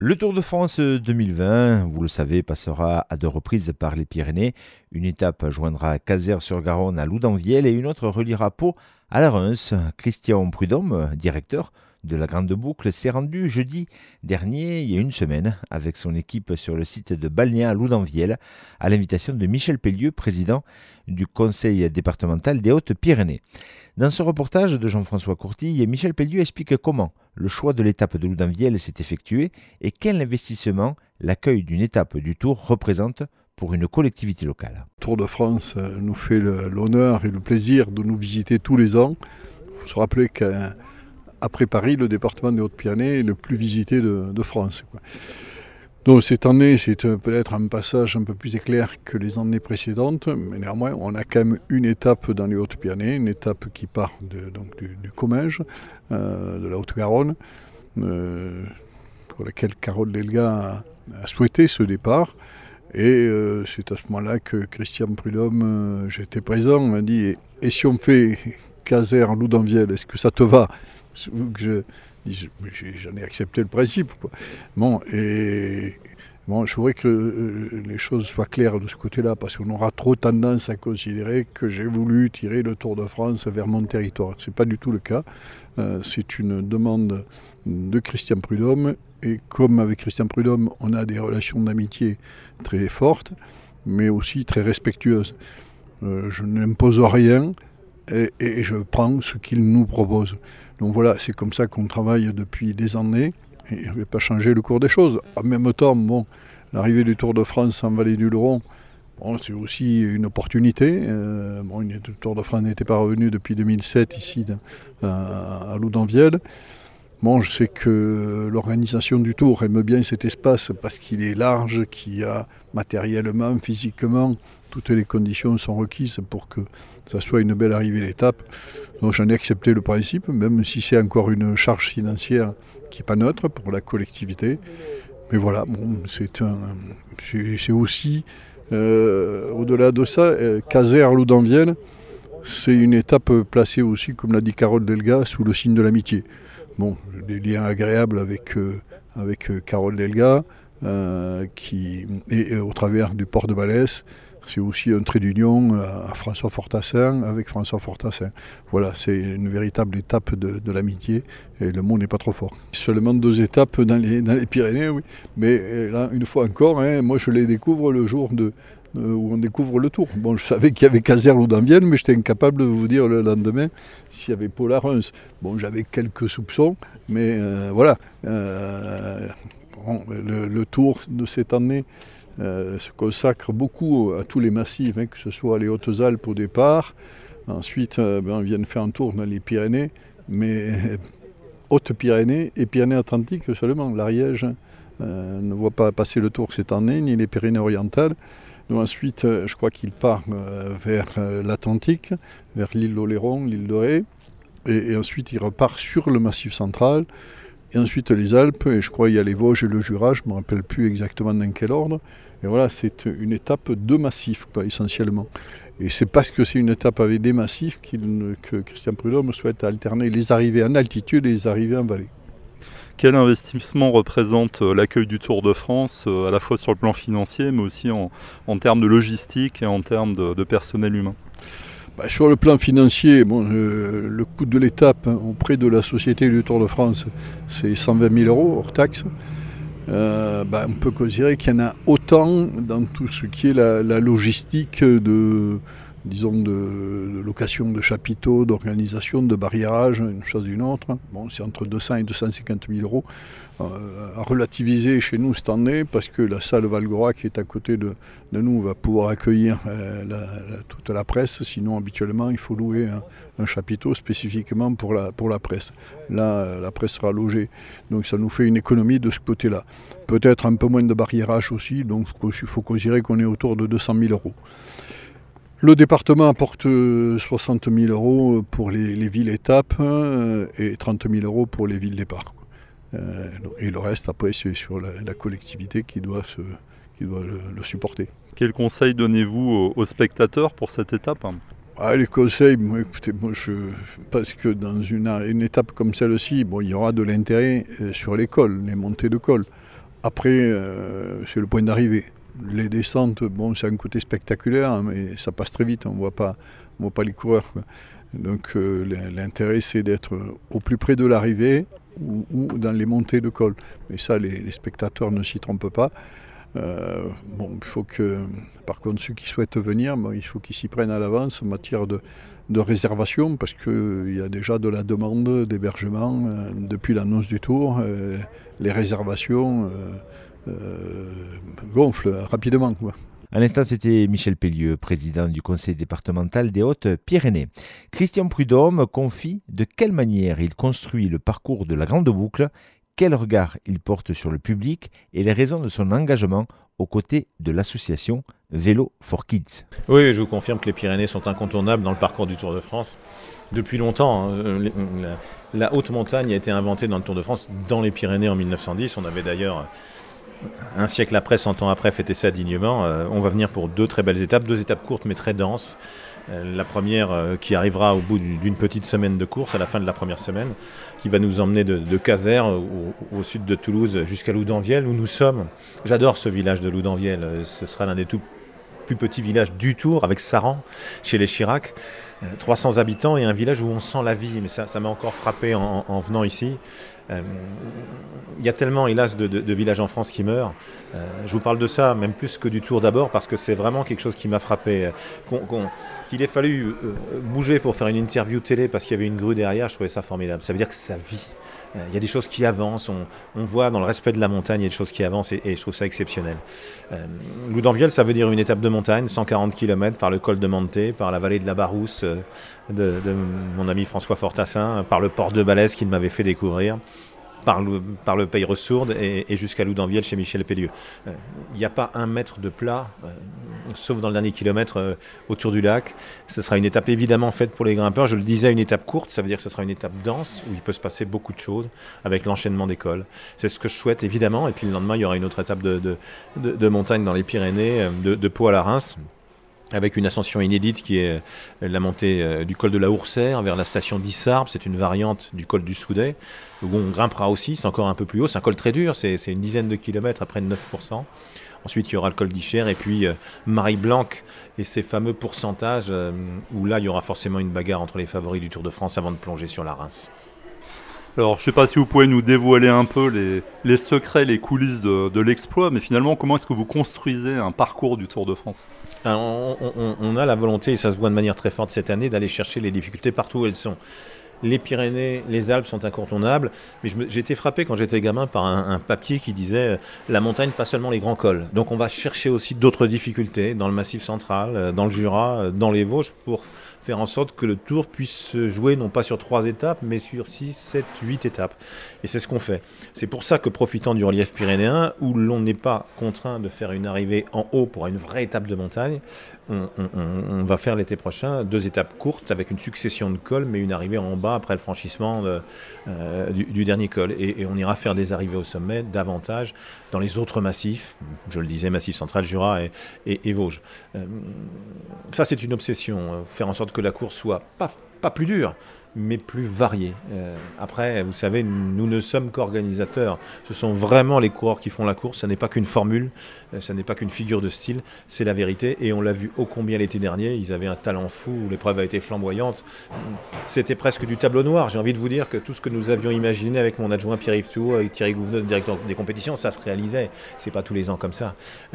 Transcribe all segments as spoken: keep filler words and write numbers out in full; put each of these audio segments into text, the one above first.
Le Tour de France deux mille vingt, vous le savez, passera à deux reprises par les Pyrénées. Une étape joindra Cazères-sur-Garonne à Loudanvielle et une autre reliera Pau à la Reims. Christian Prudhomme, directeur de la Grande Boucle, s'est rendu jeudi dernier, il y a une semaine, avec son équipe sur le site de Balnéa à Loudanvielle, à l'invitation de Michel Pellieu, président du conseil départemental des Hautes-Pyrénées. Dans ce reportage de Jean-François Courtille, Michel Pellieu explique comment le choix de l'étape de Loudanvielle s'est effectué et quel investissement l'accueil d'une étape du Tour représente pour une collectivité locale. Tour de France nous fait le, l'honneur et le plaisir de nous visiter tous les ans. Il faut se rappeler qu'après Paris, le département des Hautes-Pyrénées est le plus visité de, de France, quoi. Donc cette année, c'est peut-être un passage un peu plus éclair que les années précédentes, mais néanmoins, on a quand même une étape dans les Hautes-Pyrénées, une étape qui part de, donc, du, du Comminges, euh, de la Haute-Garonne, euh, pour laquelle Carole Delga a, a souhaité ce départ. Et euh, c'est à ce moment-là que Christian Prudhomme, euh, j'étais présent, m'a dit et, « Et si on fait Cazères-Loudanvielle, est-ce que ça te va ?» je, J'en ai accepté le principe, quoi. Bon, et bon, je voudrais que euh, les choses soient claires de ce côté-là, parce qu'on aura trop tendance à considérer que j'ai voulu tirer le Tour de France vers mon territoire. Ce n'est pas du tout le cas. Euh, c'est une demande de Christian Prudhomme, et comme avec Christian Prudhomme, on a des relations d'amitié très fortes, mais aussi très respectueuses. Euh, je n'impose rien, et, et je prends ce qu'il nous propose. Donc voilà, c'est comme ça qu'on travaille depuis des années, et je ne vais pas changer le cours des choses. En même temps, bon, l'arrivée du Tour de France en Vallée du Luron, bon, c'est aussi une opportunité. Euh, bon, le Tour de France n'était pas revenu depuis deux mille sept ici à, à Loudanvielle. Bon, je sais que l'organisation du Tour aime bien cet espace parce qu'il est large, qu'il y a matériellement, physiquement, toutes les conditions sont requises pour que ça soit une belle arrivée d'étape. Donc j'en ai accepté le principe, même si c'est encore une charge financière qui n'est pas neutre pour la collectivité. Mais voilà, bon, c'est, un, c'est, c'est aussi, euh, au-delà de ça, euh, Cazères-Loudanvielle, c'est une étape placée aussi, comme l'a dit Carole Delga, sous le signe de l'amitié. Bon, des liens agréables avec, euh, avec euh, Carole Delga, euh, qui, et, et au travers du port de Balès. C'est aussi un trait d'union à François Fortassin, avec François Fortassin. Voilà, c'est une véritable étape de, de l'amitié, et le mot n'est pas trop fort. Seulement deux étapes dans les, dans les Pyrénées, oui. Mais là, une fois encore, hein, moi je les découvre le jour de, euh, où on découvre le Tour. Bon, je savais qu'il y avait Cazères-Loudanvielle, mais j'étais incapable de vous dire le lendemain s'il y avait Pau à Reims. Bon, j'avais quelques soupçons, mais euh, voilà. Euh, bon, le, le Tour de cette année Euh, se consacre beaucoup à tous les massifs, hein, que ce soit les Hautes-Alpes au départ. Ensuite, euh, ben, on vient de faire un tour dans les Pyrénées, mais euh, Hautes-Pyrénées et Pyrénées-Atlantiques seulement. L'Ariège euh, ne voit pas passer le tour cette année, ni les Pyrénées-Orientales. Donc ensuite, euh, je crois qu'il part euh, vers euh, l'Atlantique, vers l'île d'Oléron, l'île de Ré, et, et ensuite il repart sur le Massif central. Et ensuite les Alpes, et je crois qu'il y a les Vosges et le Jura, je ne me rappelle plus exactement dans quel ordre. Et voilà, c'est une étape de massifs, quoi, essentiellement. Et c'est parce que c'est une étape avec des massifs qu'il, que Christian Prudhomme souhaite alterner les arrivées en altitude et les arrivées en vallée. Quel investissement représente l'accueil du Tour de France, à la fois sur le plan financier, mais aussi en, en termes de logistique et en termes de, de personnel humain ? Bah, sur le plan financier, bon, euh, le coût de l'étape hein, auprès de la Société du Tour de France, c'est cent vingt mille euros hors taxe. Euh, bah, on peut considérer qu'il y en a autant dans tout ce qui est la, la logistique de, disons, de, de location de chapiteaux, d'organisation, de barriérage, une chose d'une autre. Bon, c'est entre deux cents et deux cent cinquante mille euros. Euh, à relativiser chez nous cette année, parce que la salle Valgora qui est à côté de, de nous va pouvoir accueillir euh, la, la, toute la presse. Sinon, habituellement, il faut louer un, un chapiteau spécifiquement pour la, pour la presse. Là, la presse sera logée. Donc ça nous fait une économie de ce côté-là. Peut-être un peu moins de barriérage aussi, donc il faut considérer qu'on est autour de deux cent mille euros. Le département apporte soixante mille euros pour les, les villes étapes euh, et trente mille euros pour les villes départ. Euh, et le reste, après, c'est sur la, la collectivité qui doit, se, qui doit le, le supporter. Quel conseil donnez-vous aux, aux spectateurs pour cette étape ? Ah, les conseils, moi, écoutez, moi, je pense que dans une, une étape comme celle-ci, bon, il y aura de l'intérêt sur les cols, les montées de cols. Après, euh, c'est le point d'arrivée. Les descentes, bon, c'est un côté spectaculaire, hein, mais ça passe très vite, on ne voit pas, on voit pas les coureurs, quoi. Donc euh, l'intérêt, c'est d'être au plus près de l'arrivée ou, ou dans les montées de col. Mais ça, les, les spectateurs ne s'y trompent pas. Euh, bon, il faut que, par contre, ceux qui souhaitent venir, bon, il faut qu'ils s'y prennent à l'avance en matière de, de réservation, parce qu'il y a déjà de la demande d'hébergement euh, depuis l'annonce du Tour. Euh, les réservations euh, euh, gonflent rapidement, quoi. À l'instant, c'était Michel Pellieu, président du conseil départemental des Hautes-Pyrénées. Christian Prudhomme confie de quelle manière il construit le parcours de la Grande Boucle, quel regard il porte sur le public et les raisons de son engagement aux côtés de l'association Vélo for Kids. Oui, je vous confirme que les Pyrénées sont incontournables dans le parcours du Tour de France. Depuis longtemps, hein, la, la haute montagne a été inventée dans le Tour de France dans les Pyrénées en mille neuf cent dix. On avait d'ailleurs, un siècle après, cent ans après, fêté ça dignement. Euh, on va venir pour deux très belles étapes, deux étapes courtes mais très denses. Euh, la première euh, qui arrivera au bout d'une petite semaine de course, à la fin de la première semaine, qui va nous emmener de, de Casères au, au sud de Toulouse jusqu'à Loudanvielle où nous sommes. J'adore ce village de Loudanvielle, ce sera l'un des tout plus petits villages du Tour avec Saran chez les Chirac. Euh, trois cents habitants et un village où on sent la vie, mais ça, ça m'a encore frappé en, en venant ici. Il euh, y a tellement, hélas, de, de, de villages en France qui meurent. Euh, je vous parle de ça, même plus que du Tour d'abord, parce que c'est vraiment quelque chose qui m'a frappé. Qu'on, qu'on, qu'il ait fallu euh, bouger pour faire une interview télé parce qu'il y avait une grue derrière, je trouvais ça formidable. Ça veut dire que ça vit. Il euh, y a des choses qui avancent, on, on voit dans le respect de la montagne, il y a des choses qui avancent et, et je trouve ça exceptionnel. Euh, Loudanvielle, ça veut dire une étape de montagne, cent quarante kilomètres par le col de Manté, par la vallée de la Barousse, euh, de, de mon ami François Fortassin, par le port de Balèze qu'il m'avait fait découvrir, par le, par le Pays Ressourdes et, et jusqu'à Loudanvielle chez Michel Pellieu. Il euh, n'y a pas un mètre de plat, euh, sauf dans le dernier kilomètre euh, autour du lac. Ce sera une étape évidemment faite pour les grimpeurs. Je le disais, une étape courte, ça veut dire que ce sera une étape dense où il peut se passer beaucoup de choses avec l'enchaînement des cols. C'est ce que je souhaite évidemment. Et puis le lendemain, il y aura une autre étape de, de, de, de montagne dans les Pyrénées, de, de Pau à la Reims, avec une ascension inédite qui est la montée du col de la Hourcère vers la station d'Issarbe. C'est une variante du col du Soudet, où on grimpera aussi, c'est encore un peu plus haut. C'est un col très dur, c'est, c'est une dizaine de kilomètres à près de neuf pour cent. Ensuite, il y aura le col d'Icher et puis euh, Marie-Blanc et ses fameux pourcentages, euh, où là, il y aura forcément une bagarre entre les favoris du Tour de France avant de plonger sur la Reims. Alors, je ne sais pas si vous pouvez nous dévoiler un peu les, les secrets, les coulisses de, de l'exploit, mais finalement, comment est-ce que vous construisez un parcours du Tour de France ? Alors, on, on, on a la volonté, et ça se voit de manière très forte cette année, d'aller chercher les difficultés partout où elles sont. Les Pyrénées, les Alpes sont incontournables, mais je me, j'ai été frappé quand j'étais gamin par un, un papier qui disait euh, la montagne, pas seulement les grands cols. Donc on va chercher aussi d'autres difficultés dans le Massif central, euh, dans le Jura, euh, dans les Vosges, pour faire en sorte que le Tour puisse se jouer non pas sur trois étapes, mais sur six, sept, huit étapes. Et c'est ce qu'on fait. C'est pour ça que, profitant du relief pyrénéen, où l'on n'est pas contraint de faire une arrivée en haut pour une vraie étape de montagne, on, on, on va faire l'été prochain deux étapes courtes avec une succession de cols, mais une arrivée en bas après le franchissement de, euh, du, du dernier col. Et, et on ira faire des arrivées au sommet davantage dans les autres massifs, je le disais, Massif central, Jura et, et, et Vosges. Euh, ça, c'est une obsession, faire en sorte que la course soit pas, pas plus dure, mais plus variée. Euh, après, vous savez, nous ne sommes qu'organisateurs. Ce sont vraiment les coureurs qui font la course. Ça n'est pas qu'une formule, ça n'est pas qu'une figure de style, c'est la vérité. Et on l'a vu ô combien l'été dernier, ils avaient un talent fou, l'épreuve a été flamboyante. C'était presque du tableau noir. J'ai envie de vous dire que tout ce que nous avions imaginé avec mon adjoint Pierre-Yves Touot, avec Thierry Gouvenot, directeur des compétitions, ça se réalisait. C'est pas tous les ans comme ça. Euh,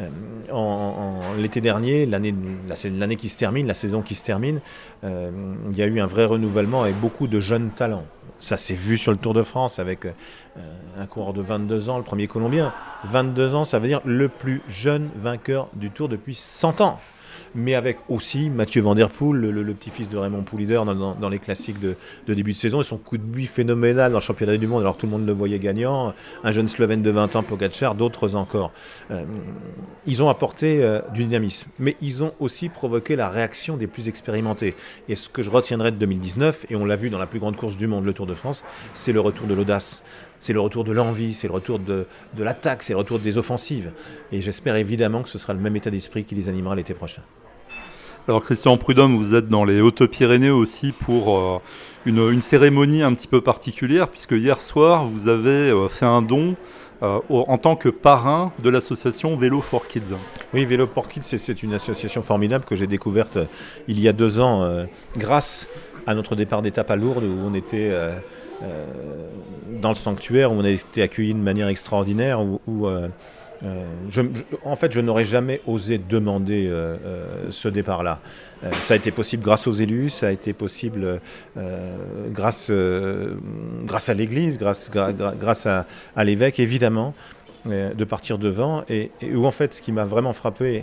en, en, l'été dernier, l'année, la, l'année qui se termine, la saison qui se termine, euh, il y a eu un vrai renouvellement avec beaucoup beaucoup de jeunes talents. Ça s'est vu sur le Tour de France avec euh, un coureur de vingt-deux ans, le premier Colombien. vingt-deux ans, ça veut dire le plus jeune vainqueur du Tour depuis cent ans. Mais avec aussi Mathieu Van Der Poel, le, le, le petit-fils de Raymond Poulidor dans, dans, dans les classiques de, de début de saison, et son coup de buis phénoménal dans le championnat du monde, alors tout le monde le voyait gagnant, un jeune Slovène de vingt ans, Pogačar, d'autres encore. Euh, ils ont apporté euh, du dynamisme, mais ils ont aussi provoqué la réaction des plus expérimentés. Et ce que je retiendrai de deux mille dix-neuf, et on l'a vu dans la plus grande course du monde, le Tour de France, c'est le retour de l'audace. C'est le retour de l'envie, c'est le retour de, de l'attaque, c'est le retour des offensives. Et j'espère évidemment que ce sera le même état d'esprit qui les animera l'été prochain. Alors Christian Prudhomme, vous êtes dans les Hautes-Pyrénées aussi pour euh, une, une cérémonie un petit peu particulière, puisque hier soir, vous avez euh, fait un don euh, au- en tant que parrain de l'association Vélo for Kids. Oui, Vélo pour Kids, c'est, c'est une association formidable que j'ai découverte euh, il y a deux ans euh, grâce à notre départ d'étape à Lourdes où on était euh, euh, dans le sanctuaire, où on a été accueillis de manière extraordinaire, où, où, euh, euh, je, je- en fait je n'aurais jamais osé demander euh, euh, ce départ-là. Euh, ça a été possible grâce aux élus, ça a été possible euh, grâce, euh, grâce à l'Église, grâce, gra- gra- grâce à, à l'évêque évidemment, euh, de partir devant, et, et où en fait ce qui m'a vraiment frappé,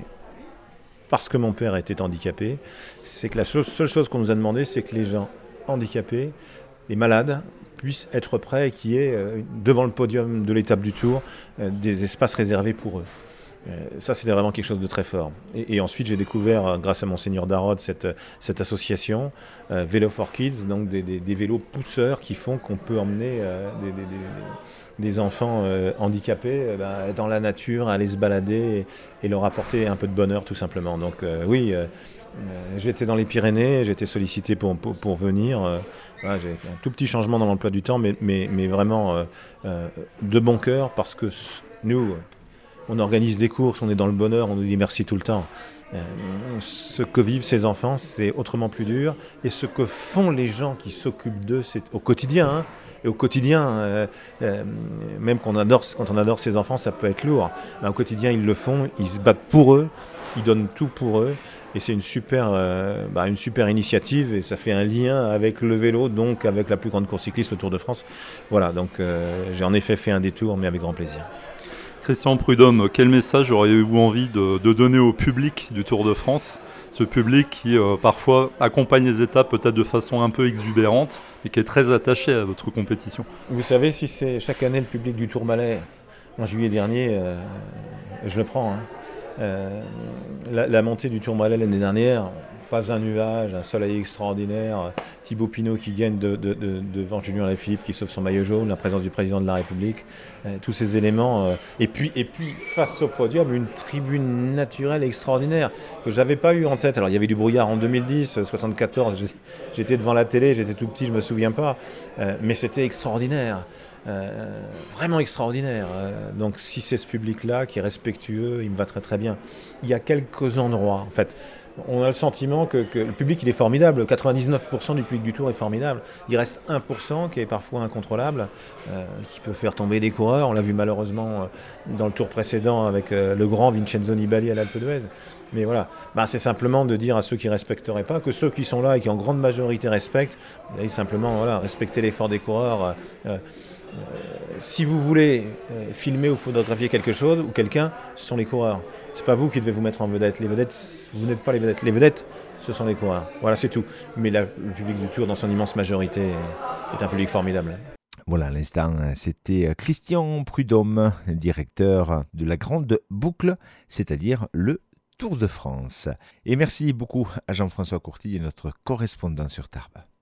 parce que mon père était handicapé, c'est que la chose- seule chose qu'on nous a demandé, c'est que les gens handicapés, les malades, puissent être prêts et qu'il y ait euh, devant le podium de l'étape du Tour euh, des espaces réservés pour eux. Euh, ça, c'était vraiment quelque chose de très fort. Et, et ensuite, j'ai découvert, euh, grâce à Monseigneur Darod, cette, cette association, euh, Vélo for Kids, donc des, des- des vélos pousseurs qui font qu'on peut emmener euh, des, des- des- des enfants euh, handicapés euh, ben, dans la nature, aller se balader et, et leur apporter un peu de bonheur, tout simplement. Donc euh, oui, euh, euh, j'étais dans les Pyrénées, j'ai été sollicité pour, pour, pour venir. euh, voilà, j'ai fait un tout petit changement dans l'emploi du temps, mais, mais, mais vraiment euh, euh, de bon cœur, parce que s- nous, on organise des courses, on est dans le bonheur, on nous dit merci tout le temps. Euh, ce que vivent ces enfants, c'est autrement plus dur. Et ce que font les gens qui s'occupent d'eux, c'est au quotidien. Hein. Et au quotidien, euh, euh, même qu'on adore, quand on adore ces enfants, ça peut être lourd. Mais au quotidien, ils le font, ils se battent pour eux, ils donnent tout pour eux. Et c'est une super, euh, bah, une super initiative et ça fait un lien avec le vélo, donc avec la plus grande course cycliste, le Tour de France. Voilà, donc euh, j'ai en effet fait un détour, mais avec grand plaisir. Christian Prudhomme, quel message auriez-vous envie de, de donner au public du Tour de France? Ce public qui euh, parfois accompagne les étapes peut-être de façon un peu exubérante et qui est très attaché à votre compétition. Vous savez, si c'est chaque année le public du Tourmalet, en juillet dernier, euh, je le prends. Hein. Euh, la, la montée du Tourmalet l'année dernière, pas un nuage, un soleil extraordinaire, Thibaut Pinot qui gagne de, de, de, devant Julien Alaphilippe qui sauve son maillot jaune, la présence du président de la République, euh, tous ces éléments. Euh, et, puis, et puis face au podium, une tribune naturelle extraordinaire que j'avais pas eu en tête. Alors il y avait du brouillard en deux mille dix, soixante-quatorze, j'étais devant la télé, j'étais tout petit, je me souviens pas, euh, mais c'était extraordinaire. Euh, vraiment extraordinaire. Euh, donc si c'est ce public-là qui est respectueux, il me va très très bien. Il y a quelques endroits, en fait, on a le sentiment que, que le public il est formidable, quatre-vingt-dix-neuf pour cent du public du Tour est formidable. Il reste un pour cent qui est parfois incontrôlable, euh, qui peut faire tomber des coureurs. On l'a vu malheureusement dans le Tour précédent avec euh, le grand Vincenzo Nibali à l'Alpe d'Huez. Mais voilà, bah, c'est simplement de dire à ceux qui ne respecteraient pas que ceux qui sont là et qui en grande majorité respectent, et simplement voilà, respecter l'effort des coureurs. Euh, Euh, si vous voulez euh, filmer ou photographier quelque chose ou quelqu'un, ce sont les coureurs. C'est pas vous qui devez vous mettre en vedette. Les vedettes, vous n'êtes pas les vedettes. Les vedettes, ce sont les coureurs. Voilà, c'est tout. Mais la, le public du Tour, dans son immense majorité, est, est un public formidable. Voilà, à l'instant, c'était Christian Prudhomme, directeur de la Grande Boucle, c'est-à-dire le Tour de France. Et merci beaucoup à Jean-François Courtille, notre correspondant sur Tarbes.